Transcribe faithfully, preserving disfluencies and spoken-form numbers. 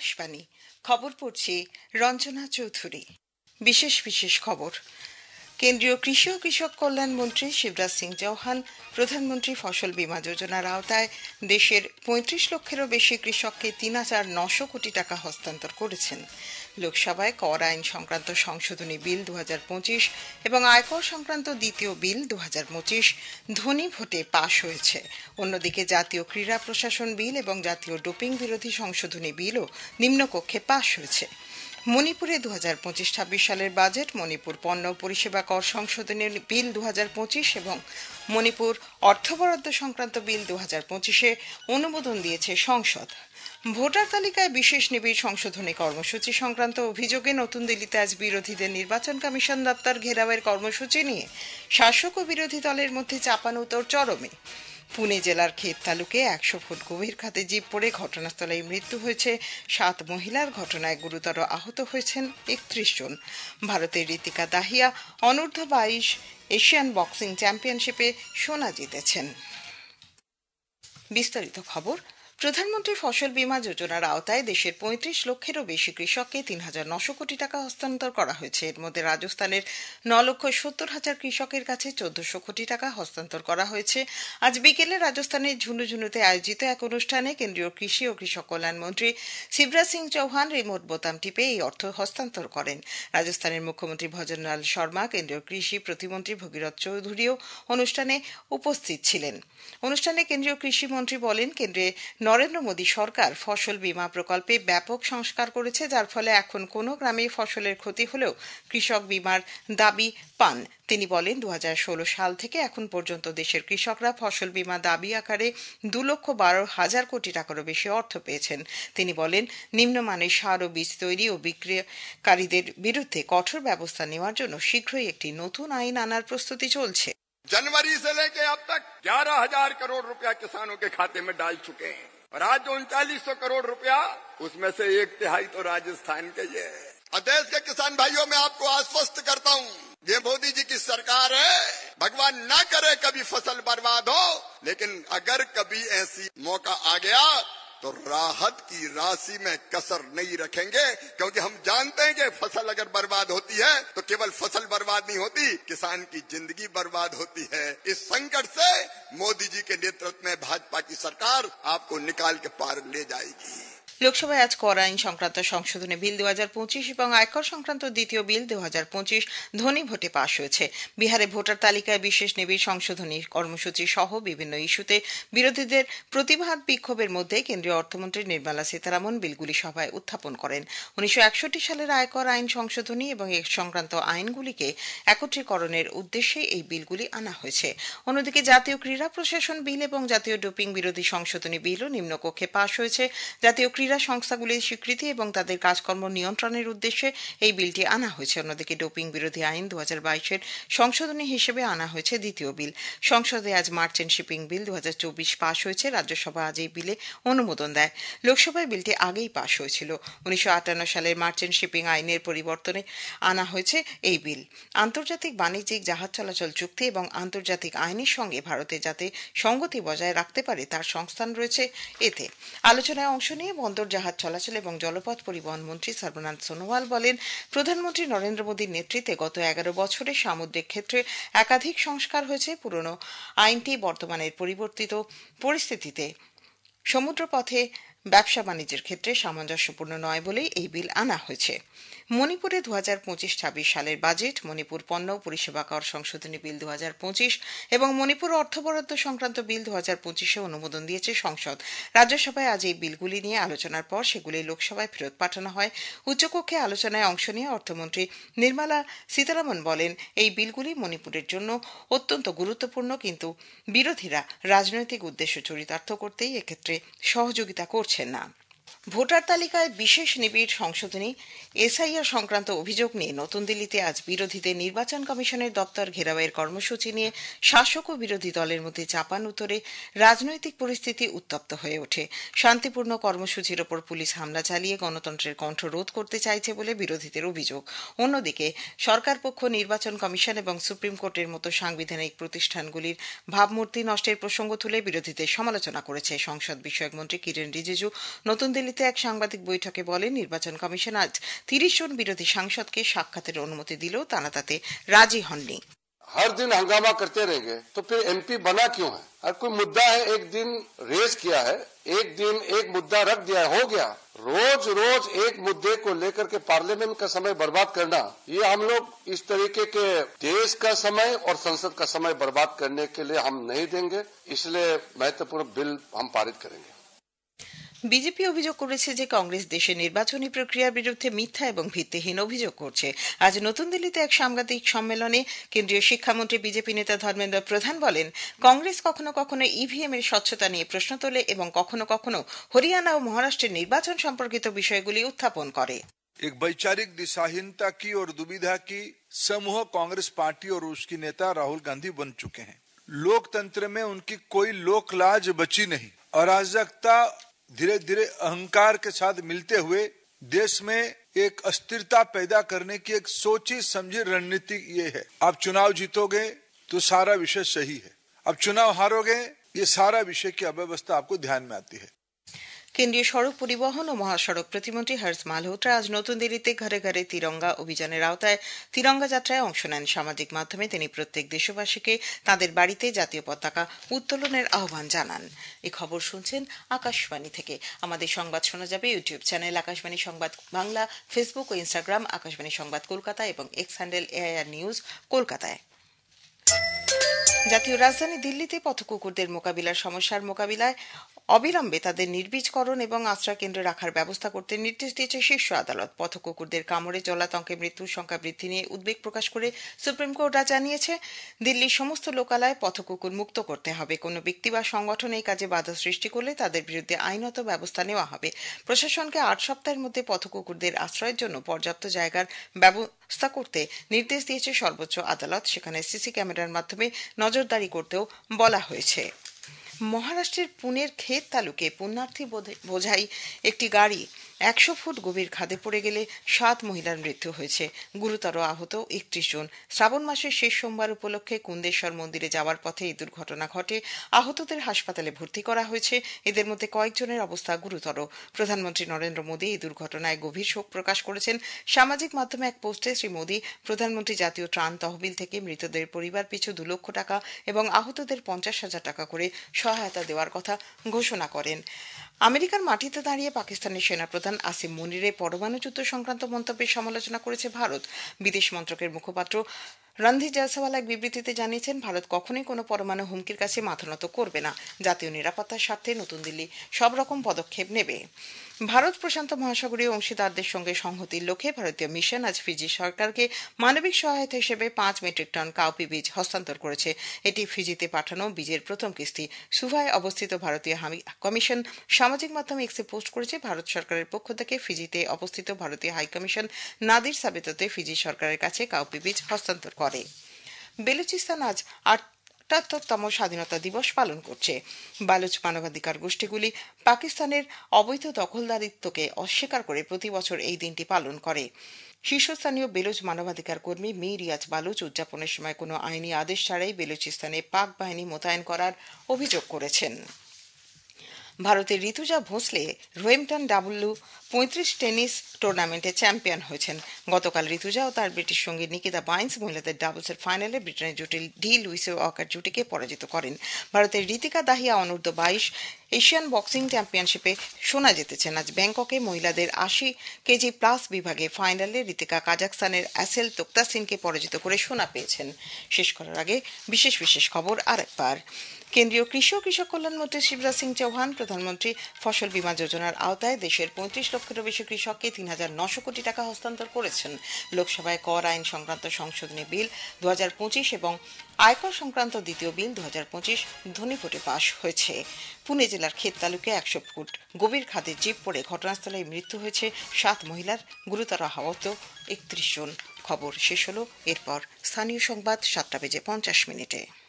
আকাশবাণী খবর পড়ছি রঞ্জনা চৌধুরী। বিশেষ বিশেষ খবর। কেন্দ্রীয় কৃষি ও কৃষক কল্যাণ মন্ত্রী শিবরাজ সিং চৌহান প্রধানমন্ত্রী ফসল বীমা যোজনার আওতায় দেশের পঁয়ত্রিশ লক্ষেরও বেশি কৃষককে তিন হাজার নশো কোটি টাকা হস্তান্তর করেছেন। লোকসভায় কর আইন সংক্রান্ত সংশোধনী বিল দু হাজার পঁচিশ এবং আয়কর সংক্রান্ত দ্বিতীয় বিল দু হাজার পঁচিশ ধ্বনি ভোটে পাশ হয়েছে। অন্যদিকে জাতীয় ক্রীড়া প্রশাসন বিল এবং জাতীয় ডোপিং বিরোধী সংশোধনী বিলও নিম্নকক্ষে পাশ হয়েছে। মণিপুরে দু হাজার পঁচিশ ছাব্বিশ সালের বাজেট, মণিপুর পণ্য পরিষেবা কর সংশোধনের বিল দু হাজার পঁচিশ এবং মণিপুর অর্থ বরাদ্দ সংক্রান্ত বিল দু হাজার পঁচিশে অনুমোদন দিয়েছে সংসদ। ভোটার তালিকায় বিশেষ নিবিড় সংশোধনী কর্মসূচি সংক্রান্ত অভিযোগে নতুন দিল্লিতে আজ বিরোধীদের নির্বাচন কমিশন দপ্তর ঘেরাওয়ের কর্মসূচি নিয়ে শাসক ও বিরোধী দলের মধ্যে চাপানউতোর চরমে। পুনে জেলার ক্ষেত তালুকে একশো ফুট গভীর খাতে জিপ পড়ে ঘটনাস্থলে মৃত্যু হয়েছে সাত মহিলার। ঘটনায় গুরুতর আহত হয়েছেন একত্রিশ জন। ভারতের ঋতিকা দাহিয়া অনূর্ধ্ব বাইশ এশিয়ান বক্সিং চ্যাম্পিয়নশিপে সোনা জিতেছেন। বিস্তারিত খবর। প্রধানমন্ত্রী ফসল বীমা যোজনার আওতায় দেশের পঁয়ত্রিশ লক্ষেরও বেশি কৃষককে তিন হাজার নশো কোটি টাকা হস্তান্তর করা হয়েছে। এর মধ্যে রাজস্থানের ন লক্ষ সত্তর হাজার কৃষকের কাছে চোদ্দশো কোটি টাকা হস্তান্তর করা হয়েছে। আজ বিকেলে রাজস্থানের ঝুনুঝুনুতে আয়োজিত এক অনুষ্ঠানে কেন্দ্রীয় কৃষি ও কৃষক কল্যাণ মন্ত্রী শিবরাজ সিং চৌহান রিমোট বোতাম টিপে এই অর্থ হস্তান্তর করেন। রাজস্থানের মুখ্যমন্ত্রী ভজনলাল শর্মা, কেন্দ্রীয় কৃষি প্রতিমন্ত্রী ভগীরথ চৌধুরীও অনুষ্ঠানে উপস্থিত ছিলেন। অনুষ্ঠানে কেন্দ্রীয় কৃষি মন্ত্রী বলেন, কেন্দ্রে নরেন্দ্র মোদী সরকার ফসল বীমা প্রকল্পে ব্যাপক সংস্কার করেছে, যার ফলে এখন কোনো গ্রামে ফসলের ক্ষতি হলেও কৃষক বীমার দাবি পান। তিনি বলেন, দু হাজার ষোলো সাল থেকে এখন পর্যন্ত দেশের কৃষকরা ফসল বীমা দাবি আকারে দু লক্ষ বারো হাজার কোটি টাকারও বেশি অর্থ পেয়েছেন। তিনি বলেন, নিম্নমানের সার ও বীজ তৈরি ও বিক্রিয়াকারীদের বিরুদ্ধে কঠোর ব্যবস্থা নেওয়ার জন্য শীঘ্রই একটি নতুন আইন আনার প্রস্তুতি চলছে। जनवरी से लेके अब तक ग्यारह हजार करोड़ रुपया किसानों के खाते में डाल चुके हैं और आज जो उनचालीस सौ करोड़ रुपया उसमें से एक तिहाई तो राजस्थान के ये है। और देश के किसान भाइयों मैं आपको आश्वस्त करता हूँ, ये मोदी जी की सरकार है। भगवान ना करे कभी फसल बर्बाद हो, लेकिन अगर कभी ऐसी मौका आ गया तो राहत की राशि में कसर नहीं रखेंगे, क्योंकि हम जानते हैं कि फसल अगर बर्बाद होती है तो केवल फसल बर्बाद नहीं होती, किसान की जिंदगी बर्बाद होती है। इस संकट से मोदी जी के नेतृत्व में भाजपा की सरकार आपको निकाल के पार ले जाएगी। লোকসভায় আজ কর আইন সংক্রান্ত সংশোধনী বিল দু হাজার পঁচিশ এবং আয়কর সংক্রান্ত দ্বিতীয় বিল দু হাজার পঁচিশ ধ্বনি ভোটে পাশ হয়েছে। বিহারে ভোটার তালিকায় বিশেষ নিবিড় সংশোধনী কর্মসূচি সহ বিভিন্ন ইস্যুতে বিরোধীদের প্রতিবাদ বিক্ষোভের মধ্যে কেন্দ্রীয় অর্থমন্ত্রী নির্মলা সীতারামন বিলগুলি সভায় উত্থাপন করেন। উনিশশো একষট্টি সালের আয়কর আইন সংশোধনী এবং এ সংক্রান্ত আইনগুলিকে একত্রীকরণের উদ্দেশ্যে এই বিলগুলি আনা হয়েছে। অন্যদিকে জাতীয় ক্রীড়া প্রশাসন বিল এবং জাতীয় ডোপিং বিরোধী সংশোধনী বিলও নিম্নকক্ষে পাশ হয়েছে। জাতীয় ক্রীড়া সংস্থাগুলির স্বীকৃতি এবং তাদের কাজকর্ম নিয়ন্ত্রণের উদ্দেশ্যে এই বিলটি আনা হয়েছে। অন্যদিকে ডোপিং বিরোধী আইন দু হাজার বাইশের সংশোধনী হিসেবে আনা হয়েছে দ্বিতীয় বিল। সংসদে আজ মার্চেন্ট শিপিং বিল দু হাজার চব্বিশ পাশ হয়েছে। রাজ্যসভা আজ এই বিলে অনুমোদন দেয়। লোকসভায় বিলটি আগেই পাশ হয়েছিল। উনিশশো আটান্ন সালের মার্চেন্ট শিপিং আইনের পরিবর্তনে আনা হয়েছে এই বিল। আন্তর্জাতিক বাণিজ্যিক জাহাজ চলাচল চুক্তি এবং আন্তর্জাতিক আইনের সঙ্গে ভারতে যাতে সঙ্গতি বজায় রাখতে পারে তার সংস্থান রয়েছে এতে। আলোচনায় অংশ নিয়ে বন্দর জাহাজ চলাচল এবং জলপথ পরিবহন মন্ত্রী সর্বানন্দ সোনোয়াল বলেন, প্রধানমন্ত্রী নরেন্দ্র মোদীর নেতৃত্বে গত এগারো বছরে সামুদ্রিক ক্ষেত্রে একাধিক সংস্কার হয়েছে। পুরনো আইনটি বর্তমানের পরিবর্তিত পরিস্থিতিতে সমুদ্রপথে ব্যবসা বাণিজ্যের ক্ষেত্রে সামঞ্জস্যপূর্ণ নয় বলেই এই বিল আনা হয়েছে। মণিপুরে দু হাজার পঁচিশ ছাব্বিশ সালের বাজেট, মণিপুর পণ্য পরিষেবা কর সংশোধনী বিল দু হাজার পঁচিশ এবং মণিপুর অর্থ বরাদ্দ সংক্রান্ত বিল দু হাজার পঁচিশে অনুমোদন দিয়েছে সংসদ। রাজ্যসভায় আজ এই বিলগুলি নিয়ে আলোচনার পর সেগুলি লোকসভায় ফেরত পাঠানো হয়। উচ্চকক্ষে আলোচনায় অংশ নিয়ে অর্থমন্ত্রী নির্মলা সীতারামন বলেন, এই বিলগুলি মণিপুরের জন্য অত্যন্ত গুরুত্বপূর্ণ, কিন্তু বিরোধীরা রাজনৈতিক উদ্দেশ্য চরিতার্থ করতেই এক্ষেত্রে সহযোগিতা করছেন না। ভোটার তালিকায় বিশেষ নিবিড় সংশোধনী এসআইআর সংক্রান্ত অভিযোগ নিয়ে নতুন দিল্লিতে আজ বিরোধীদের নির্বাচন কমিশনের দপ্তর ঘেরাওয়ের কর্মসূচি নিয়ে শাসক ও বিরোধী দলের মধ্যে চাপানউতোরে রাজনৈতিক পরিস্থিতি উত্তপ্ত হয়ে ওঠে। শান্তিপূর্ণ কর্মসূচির ওপর পুলিশ হামলা চালিয়ে গণতন্ত্রের কণ্ঠ রোধ করতে চাইছে বলে বিরোধীদের অভিযোগ। অন্যদিকে সরকার পক্ষ নির্বাচন কমিশন এবং সুপ্রিম কোর্টের মতো সাংবিধানিক প্রতিষ্ঠানগুলির ভাবমূর্তি নষ্টের প্রসঙ্গ তুলে বিরোধীদের সমালোচনা করেছে। সংসদ বিষয়ক মন্ত্রী কিরেন রিজিজু নতুন দিল্লি দিল্লিতে এক সাংবাদিক বৈঠকে বলেন, নির্বাচন কমিশন আজ তিরিশ জন বিরোধী সাংসদকে সাক্ষাতের অনুমতি দিলেও তারা তাতে রাজি হননি। हर दिन हंगामा करते रहेंगे तो फिर एमपी बना क्यों है? और कोई मुद्दा है, एक दिन रेज किया है, एक दिन एक मुद्दा रख दिया, हो गया। रोज रोज एक मुद्दे को लेकर के पार्लियामेंट का समय बर्बाद करना, ये हम लोग इस तरीके के देश का समय और संसद का समय बर्बाद करने के लिए हम नहीं देंगे। इसलिए महत्वपूर्ण बिल हम पारित करेंगे। বিজেপি অভিযোগ করেছে যে কংগ্রেস দেশের নির্বাচনী প্রক্রিয়ার বিরুদ্ধে মিথ্যা এবং ভিত্তিহীন অভিযোগ করছে। আজ নতুন দিল্লিতে এক সাংবাদিক সম্মেলনে কেন্দ্রীয় শিক্ষামন্ত্রী বিজেপি নেতা ধর্মেন্দ্র প্রধান বলেন, কংগ্রেস কখনো কখনো ইভিএম এর স্বচ্ছতা নিয়ে প্রশ্ন তোলে এবং কখনো কখনো হরিয়ানা ও মহারাষ্ট্রের নির্বাচন সম্পর্কিত বিষয়গুলি উত্থাপন করে। एक वैचारिक दिशाहीनता की और दुविधा की समूह कांग्रेस पार्टी और उसकी नेता राहुल गांधी बन चुके हैं। लोकतंत्र में उनकी कोई लोक लाज बची नहीं। अराजकता धीरे धीरे अहंकार के साथ मिलते हुए देश में एक अस्थिरता पैदा करने की एक सोची समझी रणनीति ये है। आप चुनाव जीतोगे तो सारा विषय सही है, अब चुनाव हारोगे ये सारा विषय की अव्यवस्था आपको ध्यान में आती है। কেন্দ্রীয় সড়ক পরিবহন ও মহাসড়ক প্রতিমন্ত্রী হর্ষ মালহোত্রা আজ নতুন দিল্লিতে ঘরে ঘরে তিরঙ্গা অভিযানের আওতায় তিরঙ্গা যাত্রায় অংশ নেন। সামাজিক মাধ্যমে তিনি প্রত্যেক দেশবাসীকে তাদের বাড়িতে জাতীয় পতাকা উত্তোলনের আহ্বান জানান। এই খবর শুনছেন আকাশবাণী থেকে। আমাদের সংবাদ শোনা যাবে ইউটিউব চ্যানেল আকাশবাণী সংবাদ বাংলা, ফেসবুক ও ইনস্টাগ্রাম আকাশবাণী সংবাদ কলকাতা এবং এক্স হ্যান্ডেল এআইআর নিউজ কলকাতায়। জাতীয় রাজধানী দিল্লিতে পথকুকুরদের মোকাবিলার সমস্যার মোকাবিলায় অবিলম্বে তাদের নির্বীজকরণ এবং আশ্রয় কেন্দ্রে রাখার ব্যবস্থা করতে নির্দেশ দিয়েছে শীর্ষ আদালত। পথকুকুরদের কামড়ে জলাতঙ্কে মৃত্যুর সংখ্যা বৃদ্ধি নিয়ে উদ্বেগ প্রকাশ করে সুপ্রিম কোর্ট আজ জানিয়েছে, দিল্লির সমস্ত লোকালয়ে পথকুকুর মুক্ত করতে হবে। কোনো ব্যক্তি বা সংগঠন এই কাজে বাধা সৃষ্টি করলে তাদের বিরুদ্ধে আইনত ব্যবস্থা নেওয়া হবে। প্রশাসনকে আট সপ্তাহের মধ্যে পথকুকুরদের আশ্রয়ের জন্য পর্যাপ্ত জায়গার ব্যবস্থা করতে নির্দেশ দিয়েছে সর্বোচ্চ আদালত। সেখানে সিসি ক্যামেরার মাধ্যমে নজরদারি করতেও বলা হয়েছে। মহারাষ্ট্রের পুনের খেত তালুকে পুণ্যার্থী বোঝাই একটি গাড়ি একশো ফুট গভীর খাদে পড়ে গেলে সাত মহিলার মৃত্যু হয়েছে, গুরুতর আহত একত্রিশ জন। শ্রাবণ মাসের শেষ সোমবার উপলক্ষে কুন্দেশ্বর মন্দিরে যাওয়ার পথে এই দুর্ঘটনা ঘটে। আহতদের হাসপাতালে ভর্তি করা হয়েছে, এদের মধ্যে কয়েকজনের অবস্থা গুরুতর। প্রধানমন্ত্রী নরেন্দ্র মোদী এই দুর্ঘটনায় গভীর শোক প্রকাশ করেছেন। সামাজিক মাধ্যমে এক পোস্টে শ্রী মোদী প্রধানমন্ত্রী জাতীয় ত্রাণ তহবিল থেকে মৃতদের পরিবার পিছু দু লক্ষ টাকা এবং আহতদের পঞ্চাশ হাজার টাকা করে সহায়তা দেওয়ার কথা ঘোষণা করেন। আমেরিকার মাটিতে দাঁড়িয়ে পাকিস্তানের সেনাপ্রধান আসিম মুনিরের পরমাণু যুদ্ধ সংক্রান্ত মন্তব্যের সমালোচনা করেছে ভারত। বিদেশ মন্ত্রকের মুখপাত্র রণধীর জয়সওয়াল এক বিবৃতিতে জানিয়েছেন, ভারত কখনোই কোনো পরমাণু হুমকির কাছে মাথা নত করবে না। জাতীয় নিরাপত্তার স্বার্থে নতুন দিল্লি সব রকম পদক্ষেপ নেবে। ভারত প্রশান্ত মহাসাগরীয় অংশীদারদের সঙ্গে সংহতির লক্ষ্যে ভারতীয় মিশন আজ ফিজি সরকারকে মানবিক সহায়তা হিসেবে পাঁচ মেট্রিক টন কাউপি বীজ হস্তান্তর করেছে। এটি ফিজিতে পাঠানো বীজের প্রথম কিস্তি। সুভায় অবস্থিত ভারতীয় হাইকমিশন সামাজিক মাধ্যমে এক্সে পোস্ট করেছে, ভারত সরকারের পক্ষ থেকে ফিজিতে অবস্থিত ভারতীয় হাইকমিশন নাদির সাবেততে ফিজি সরকারের কাছে কাউপি বীজ হস্তান্তর করে। বেলুচিস্তান আজ আট আটাত্তরতম স্বাধীনতা দিবস পালন করছে। বালুচ মানবাধিকার গোষ্ঠীগুলি পাকিস্তানের অবৈধ দখলদারিত্বকে অস্বীকার করে প্রতি বছর এই দিনটি পালন করে। শীর্ষস্থানীয় বেলুচ মানবাধিকার কর্মী মীর রিয়াজ বালুচ উদযাপনের সময় কোনো আইনি আদেশ ছাড়াই বেলুচিস্তানে পাক বাহিনী মোতায়েন করার অভিযোগ করেছেন। ভারতের ঋতুজা ভোঁসলে রোয়েমটন ডাব্লিউ পঁয়ত্রিশ টেনিস টুর্নামেন্টে চ্যাম্পিয়ন হয়েছেন। গতকাল ঋতুজা ও তার ব্রিটিশ সঙ্গী নিকিতা বাইন্স মহিলাদের ডাবলসের ফাইনালে ব্রিটেনের জুটি ডি লুইস ওয়াকার জুটিকে পরাজিত করেন। ভারতের ঋতিকা দাহিয়া অনূর্ধ্ব বাইশ এশিয়ান বক্সিং চ্যাম্পিয়নশিপে সোনা জিতেছেন। আজ ব্যাংককে মহিলাদের আশি কেজি প্লাস বিভাগে ফাইনালে ঋতিকা কাজাকস্তানের অ্যাসেল তোক্তাসিনকে পরাজিত করে সোনা পেয়েছেন। শেষ করার আগে বিশেষ বিশেষ খবর আরেকবার। কেন্দ্রীয় কৃষি ও কৃষক কল্যাণ মন্ত্রী শিবরাজ সিং চৌহান প্রধানমন্ত্রী ফসল বীমা যোজনার আওতায় দেশের পঁয়ত্রিশ লক্ষেরও বেশি কৃষককে তিন হাজার নশো কোটি টাকা হস্তান্তর করেছেন। লোকসভায় কর আইন সংক্রান্ত সংশোধনী বিল দু হাজার পঁচিশ এবং আয়কর সংক্রান্ত দ্বিতীয় বিল দু হাজার পঁচিশ ধ্বনিভোটে পাশ হয়েছে। পুনে জেলার ক্ষেত তালুকে একশো ফুট গভীর খাদে জিপ পড়ে ঘটনাস্থলে মৃত্যু হয়েছে সাত মহিলার, গুরুতর আহত একত্রিশ জন। খবর শেষ হল। এরপর স্থানীয় সংবাদ সাতটা বেজে পঞ্চাশ মিনিটে।